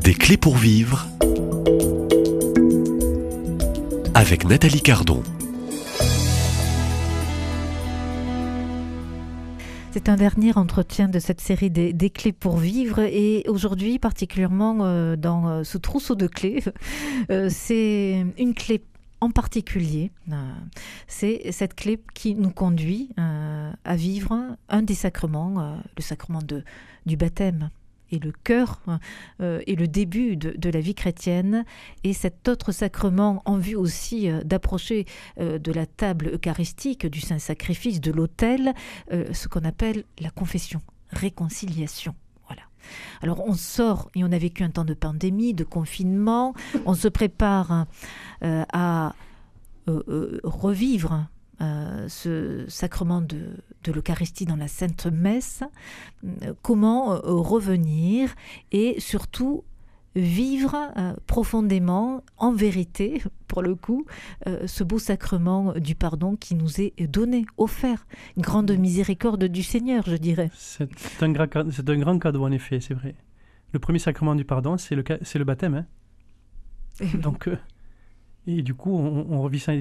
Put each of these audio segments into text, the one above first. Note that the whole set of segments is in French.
Des clés pour vivre avec Nathalie Cardon. C'est un dernier entretien de cette série des clés pour vivre et aujourd'hui particulièrement dans ce trousseau de clés, c'est une clé en particulier, c'est cette clé qui nous conduit à vivre un des sacrements, le sacrement du baptême. Et le cœur est le début de la vie chrétienne. Et cet autre sacrement en vue aussi d'approcher de la table eucharistique, du Saint-Sacrifice, de l'autel, ce qu'on appelle la confession, réconciliation. Voilà. Alors on sort et on a vécu un temps de pandémie, de confinement. On se prépare à revivre ce sacrement de l'Eucharistie dans la Sainte Messe, comment revenir et surtout vivre profondément, en vérité, pour le coup, ce beau sacrement du pardon qui nous est donné, offert. Grande miséricorde du Seigneur, je dirais. C'est un grand cadeau, en effet, c'est vrai. Le premier sacrement du pardon, c'est le baptême. Donc... Et du coup, on revit ça.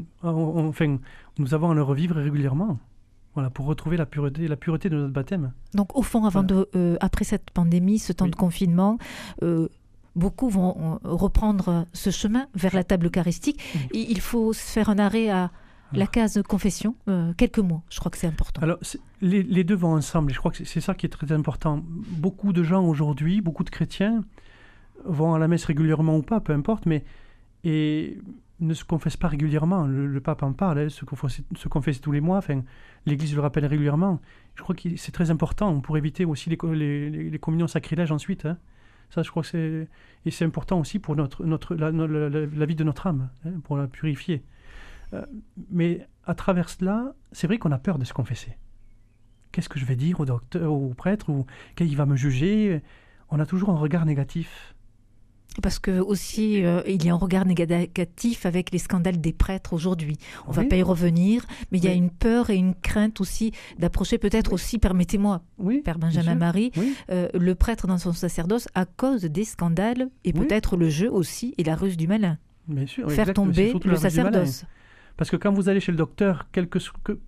Nous avons à le revivre régulièrement, voilà, pour retrouver la pureté de notre baptême. Donc, au fond, après cette pandémie, ce temps de confinement, beaucoup vont reprendre ce chemin vers la table eucharistique. Et il faut se faire un arrêt à la case confession, quelques mois. Je crois que c'est important. Alors, les deux vont ensemble. Et je crois que c'est ça qui est très important. Beaucoup de gens aujourd'hui, beaucoup de chrétiens, vont à la messe régulièrement ou pas, peu importe, et ne se confesse pas régulièrement. Le pape en parle, se confesse tous les mois. Enfin, l'Église le rappelle régulièrement. Je crois que c'est très important pour éviter aussi les communions sacrilèges ensuite. Ça, je crois que c'est important aussi pour la vie de notre âme, pour la purifier. Mais à travers cela, c'est vrai qu'on a peur de se confesser. Qu'est-ce que je vais dire au docteur, au prêtre, ou qu'il va me juger? On a toujours un regard négatif. Parce que aussi, il y a un regard négatif avec les scandales des prêtres aujourd'hui. On ne va pas y revenir, mais il y a une peur et une crainte aussi d'approcher peut-être aussi, permettez-moi, Père Benjamin Marie, le prêtre dans son sacerdoce à cause des scandales et peut-être le jeu aussi et la ruse du malin. Bien sûr, faire tomber le sacerdoce. Parce que quand vous allez chez le docteur, quelque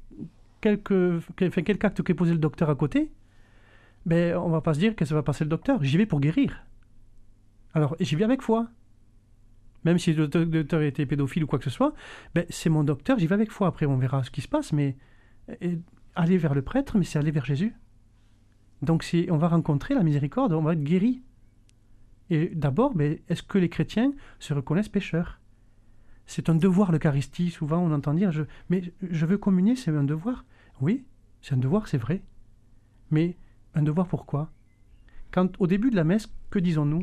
acte qu'ait posé le docteur à côté, on ne va pas se dire que ça va passer le docteur. J'y vais pour guérir. Alors, j'y vais avec foi. Même si le docteur était pédophile ou quoi que ce soit, c'est mon docteur, j'y vais avec foi. Après, on verra ce qui se passe, mais aller vers le prêtre, mais c'est aller vers Jésus. Donc, on va rencontrer la miséricorde, on va être guéri. Et d'abord, est-ce que les chrétiens se reconnaissent pécheurs? C'est un devoir, l'Eucharistie. Souvent, on entend dire, mais je veux communier, c'est un devoir. Oui, c'est un devoir, c'est vrai. Mais un devoir pourquoi? Au début de la messe, que disons-nous?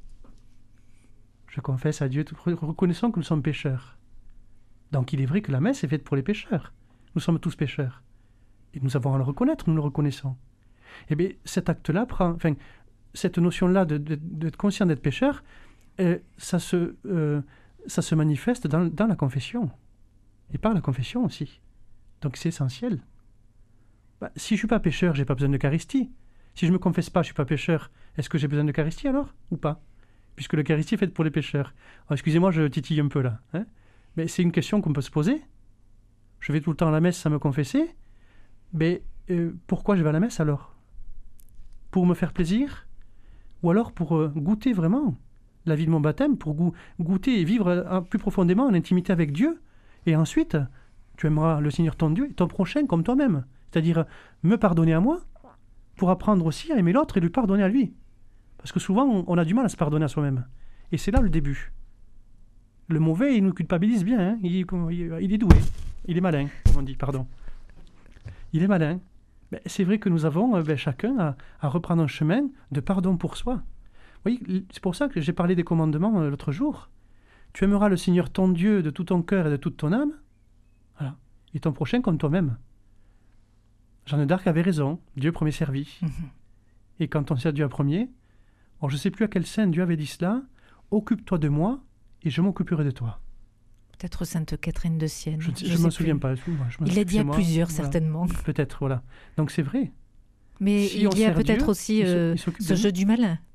Je confesse à Dieu, reconnaissons que nous sommes pécheurs. Donc il est vrai que la messe est faite pour les pécheurs. Nous sommes tous pécheurs. Et nous avons à le reconnaître, nous le reconnaissons. Eh bien, cet acte-là cette notion-là d'être conscient d'être pécheur, ça se manifeste dans la confession. Et par la confession aussi. Donc c'est essentiel. Si je ne suis pas pécheur, je n'ai pas besoin d'Eucharistie. Si je ne me confesse pas, je ne suis pas pécheur, est-ce que j'ai besoin d'Eucharistie alors, ou pas? Puisque l'Eucharistie est faite pour les pécheurs. Alors, excusez-moi, je titille un peu là. Mais c'est une question qu'on peut se poser. Je vais tout le temps à la messe sans me confesser. Mais pourquoi je vais à la messe alors? Pour me faire plaisir? Ou alors pour goûter vraiment la vie de mon baptême, pour goûter et vivre plus profondément en intimité avec Dieu? Et ensuite, tu aimeras le Seigneur ton Dieu et ton prochain comme toi-même. C'est-à-dire me pardonner à moi pour apprendre aussi à aimer l'autre et lui pardonner à lui. Parce que souvent, on a du mal à se pardonner à soi-même. Et c'est là le début. Le mauvais, il nous culpabilise bien. Il est doué. Il est malin, comme on dit, pardon. Il est malin. C'est vrai que nous avons chacun à reprendre un chemin de pardon pour soi. Oui, c'est pour ça que j'ai parlé des commandements l'autre jour. Tu aimeras le Seigneur ton Dieu de tout ton cœur et de toute ton âme. Voilà. Et ton prochain comme toi-même. Jeanne d'Arc avait raison. Dieu premier servi. Et quand on sert Dieu à premier... Alors, je ne sais plus à quel saint Dieu avait dit cela. Occupe-toi de moi et je m'occuperai de toi. Peut-être Sainte Catherine de Sienne. Je ne m'en souviens pas. Il l'a dit à plusieurs, certainement. Peut-être, voilà. Donc c'est vrai. Mais il y a peut-être aussi ce jeu du malin.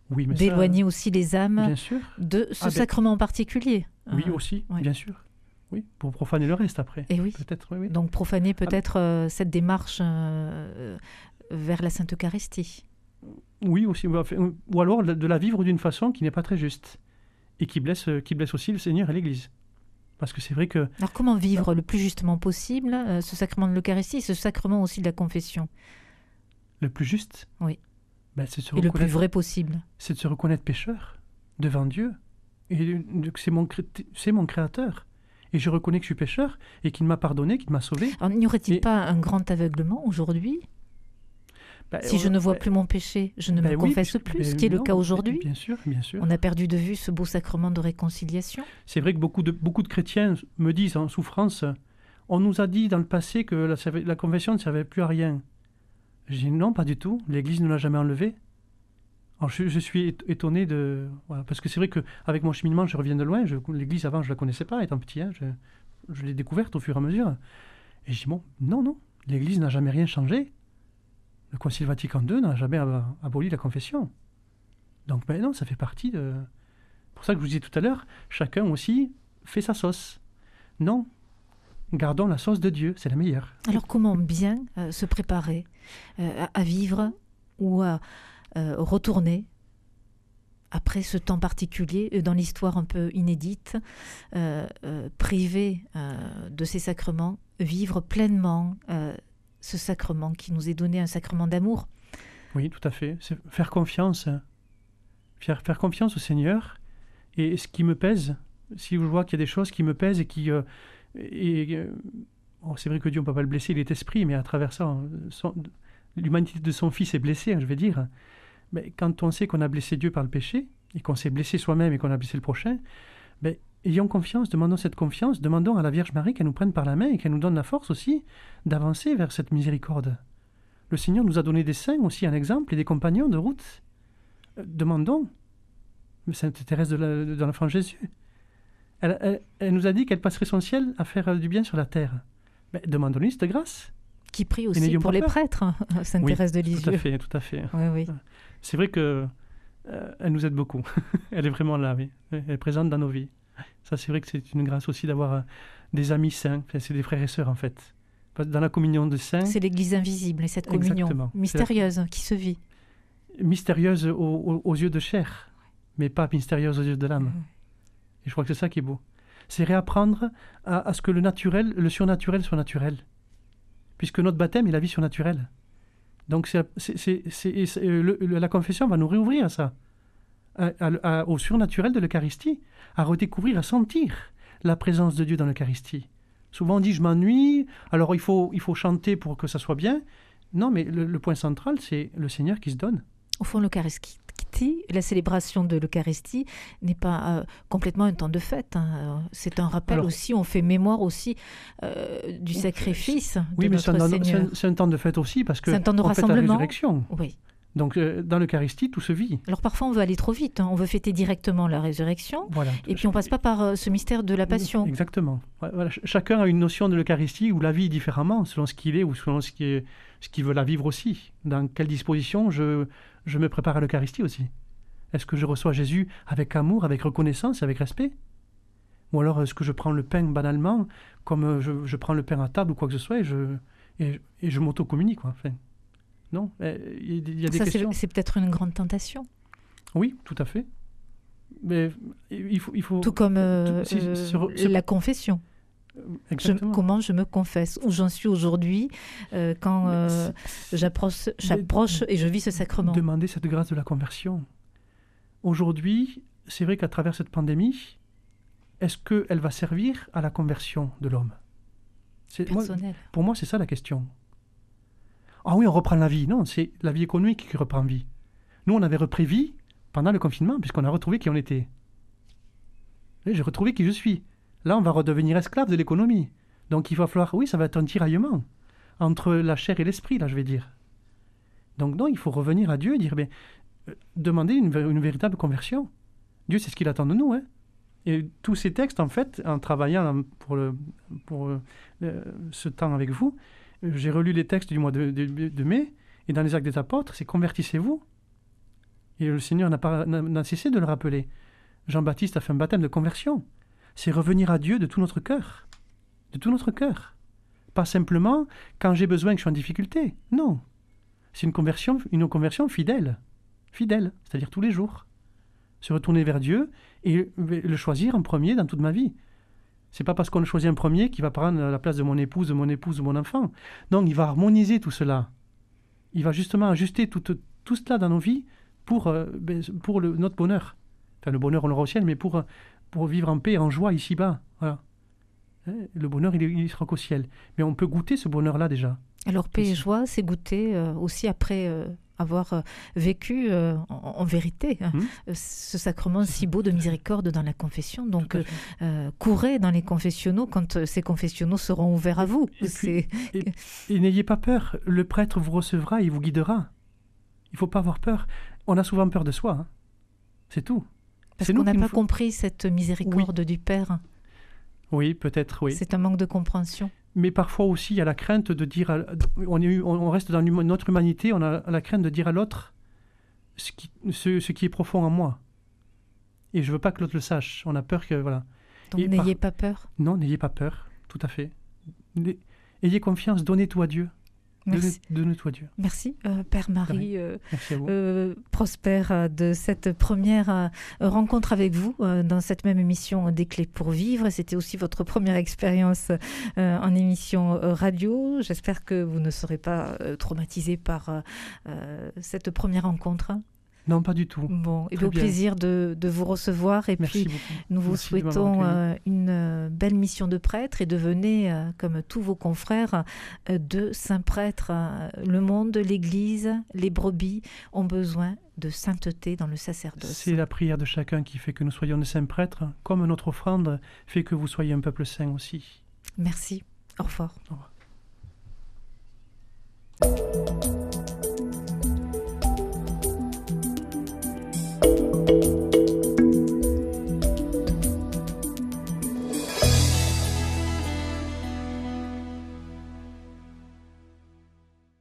Oui, mais d'éloigner aussi les âmes bien sûr. de ce sacrement en particulier. Oui, aussi, bien sûr. Oui, pour profaner le reste après. Et oui. Peut-être, oui. Donc profaner peut-être cette démarche vers la Sainte Eucharistie. Oui, aussi. Ou alors de la vivre d'une façon qui n'est pas très juste et qui blesse aussi le Seigneur et l'Église. Parce que c'est vrai que... Alors comment vivre le plus justement possible ce sacrement de l'Eucharistie, ce sacrement aussi de la confession? Le plus juste? Oui. C'est de se et le plus vrai possible. C'est de se reconnaître pécheur devant Dieu. Et c'est mon Créateur. Et je reconnais que je suis pécheur et qu'il m'a pardonné, qu'il m'a sauvé. Alors, n'y aurait-il pas un grand aveuglement aujourd'hui? Si je ne vois plus mon péché, je ne me confesse plus, ce qui est le cas aujourd'hui. Bien sûr, bien sûr. On a perdu de vue ce beau sacrement de réconciliation. C'est vrai que beaucoup de chrétiens me disent en souffrance, on nous a dit dans le passé que la confession ne servait plus à rien. Je dis non, pas du tout. L'Église ne l'a jamais enlevé. Alors je suis étonné de... Voilà, parce que c'est vrai qu'avec mon cheminement, je reviens de loin. L'Église, avant, je ne la connaissais pas, étant petit. Je l'ai découverte au fur et à mesure. Et je dis, bon, non. L'Église n'a jamais rien changé. Le Concile Vatican II n'a jamais aboli la confession. Donc, non, ça fait partie de... C'est pour ça que je vous disais tout à l'heure, chacun aussi fait sa sauce. Non, gardons la sauce de Dieu, c'est la meilleure. Alors, comment bien se préparer à vivre ou à retourner après ce temps particulier dans l'histoire un peu inédite, privé de ces sacrements, vivre pleinement ce sacrement qui nous est donné, un sacrement d'amour? Oui, tout à fait. C'est faire confiance. Faire confiance au Seigneur. Et ce qui me pèse, si je vois qu'il y a des choses qui me pèsent et qui... c'est vrai que Dieu, on ne peut pas le blesser, il est esprit, mais à travers ça, l'humanité de son Fils est blessée, je vais dire. Mais quand on sait qu'on a blessé Dieu par le péché, et qu'on s'est blessé soi-même et qu'on a blessé le prochain, ayons confiance, demandons cette confiance, demandons à la Vierge Marie qu'elle nous prenne par la main et qu'elle nous donne la force aussi d'avancer vers cette miséricorde. Le Seigneur nous a donné des saints aussi, un exemple, et des compagnons de route. Demandons. Sainte Thérèse de l'Enfant Jésus. Elle nous a dit qu'elle passerait son ciel à faire du bien sur la terre. Demandons-lui cette grâce. Qui prie aussi pour les prêtres, Sainte Thérèse de Lisieux. Tout à fait. Oui. C'est vrai que elle nous aide beaucoup. Elle est vraiment là, oui. Elle est présente dans nos vies. Ça, c'est vrai que c'est une grâce aussi d'avoir des amis saints. C'est des frères et sœurs, en fait. Dans la communion de saints... C'est l'Église invisible, et cette communion mystérieuse qui se vit. Mystérieuse aux yeux de chair, mais pas mystérieuse aux yeux de l'âme. Et je crois que c'est ça qui est beau. C'est réapprendre à ce que le surnaturel soit naturel. Puisque notre baptême est la vie surnaturelle. Donc la confession va nous réouvrir à ça, au surnaturel de l'Eucharistie, à redécouvrir, à sentir la présence de Dieu dans l'Eucharistie. Souvent on dit je m'ennuie, alors il faut chanter pour que ça soit bien. Non, mais le point central, c'est le Seigneur qui se donne. Au fond, l'Eucharistie, la célébration de l'Eucharistie n'est pas complètement un temps de fête. C'est un rappel aussi, on fait mémoire aussi du sacrifice de notre Seigneur. C'est un temps de fête aussi parce que c'est un temps de rassemblement. Fête la résurrection. Oui. Donc dans l'Eucharistie, tout se vit. Alors parfois on veut aller trop vite, on veut fêter directement la résurrection, et puis on passe pas par ce mystère de la Passion. Exactement. Voilà. Chacun a une notion de l'Eucharistie ou la vit différemment, selon ce qu'il est ou selon ce qu'il veut la vivre aussi. Dans quelle disposition je me prépare à l'Eucharistie aussi. Est-ce que je reçois Jésus avec amour, avec reconnaissance, avec respect? Ou alors est-ce que je prends le pain banalement, comme je prends le pain à table ou quoi que ce soit, et je m'auto-communie, quoi. Enfin, non, il y a des questions. C'est peut-être une grande tentation. Oui, tout à fait. Mais il faut tout comme la confession. Comment je me confesse, où j'en suis aujourd'hui quand j'approche et je vis ce sacrement. Demander cette grâce de la conversion. Aujourd'hui, c'est vrai qu'à travers cette pandémie, est-ce qu'elle va servir à la conversion de l'homme? Personnel. Pour moi, c'est ça la question. Ah oui, on reprend la vie. Non, c'est la vie économique qui reprend vie. Nous, on avait repris vie pendant le confinement, puisqu'on a retrouvé qui on était. Et j'ai retrouvé qui je suis. Là, on va redevenir esclave de l'économie. Donc, il va falloir... Oui, ça va être un tiraillement entre la chair et l'esprit, là, je vais dire. Donc, non, il faut revenir à Dieu et dire... demander une véritable conversion. Dieu, c'est ce qu'il attend de nous. Hein. Et tous ces textes, en fait, en travaillant pour ce temps avec vous, j'ai relu les textes du mois de mai, et dans les Actes des Apôtres, c'est « Convertissez-vous ». Et le Seigneur n'a cessé de le rappeler. Jean-Baptiste a fait un baptême de conversion. C'est revenir à Dieu de tout notre cœur. De tout notre cœur. Pas simplement quand j'ai besoin que je suis en difficulté. Non. C'est une conversion fidèle. Fidèle, c'est-à-dire tous les jours. Se retourner vers Dieu et le choisir en premier dans toute ma vie. C'est pas parce qu'on le choisit en premier qu'il va prendre la place de mon épouse, de mon ou mon enfant. Non, il va harmoniser tout cela. Il va justement ajuster tout cela dans nos vies pour notre bonheur. Enfin, le bonheur, on l'aura au ciel, mais pour vivre en paix, en joie ici-bas. Voilà. Le bonheur, il sera qu'au ciel. Mais on peut goûter ce bonheur-là déjà. Alors, paix et joie, c'est goûter aussi après avoir vécu en vérité ce sacrement si beau de miséricorde dans la confession. Donc, courez dans les confessionnaux quand ces confessionnaux seront ouverts à vous. Et n'ayez pas peur. Le prêtre vous recevra et vous guidera. Il ne faut pas avoir peur. On a souvent peur de soi. Hein. C'est tout. Parce qu'on n'a pas compris cette miséricorde du Père. Oui, peut-être, oui. C'est un manque de compréhension. Mais parfois aussi, il y a la crainte de dire... On reste dans notre humanité, on a la crainte de dire à l'autre ce qui est profond en moi. Et je ne veux pas que l'autre le sache. On a peur que... Voilà. Donc n'ayez pas peur. Non, n'ayez pas peur, tout à fait. Ayez confiance, donnez tout à Dieu. Merci. Donnez tout à Dieu. Merci, Père Marie. Merci à vous. Prosper de cette première rencontre avec vous dans cette même émission des Clés pour vivre. C'était aussi votre première expérience en émission radio. J'espère que vous ne serez pas traumatisé par cette première rencontre. Non, pas du tout. Bon, et au plaisir de vous recevoir. Et merci puis, beaucoup. nous vous souhaitons une belle mission de prêtre et devenez, comme tous vos confrères, de saints prêtres. Le monde, l'Église, les brebis ont besoin de sainteté dans le sacerdoce. C'est la prière de chacun qui fait que nous soyons des saints prêtres, comme notre offrande fait que vous soyez un peuple saint aussi. Merci. Au revoir. Au revoir.